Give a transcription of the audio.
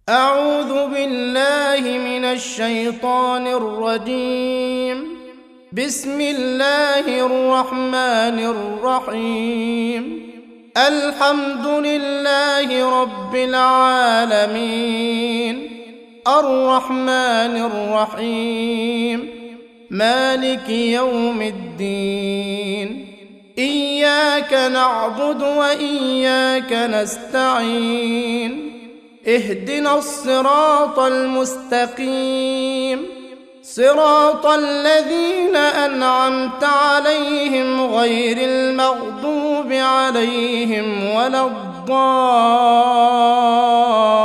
أعوذ بالله من الشيطان الرجيم. بسم الله الرحمن الرحيم. الحمد لله رب العالمين، الرحمن الرحيم، مالك يوم الدين. إياك نعبد وإياك نستعين. اهدنا الصراط المستقيم، صراط الذين أنعمت عليهم غير المغضوب عليهم ولا الضالين.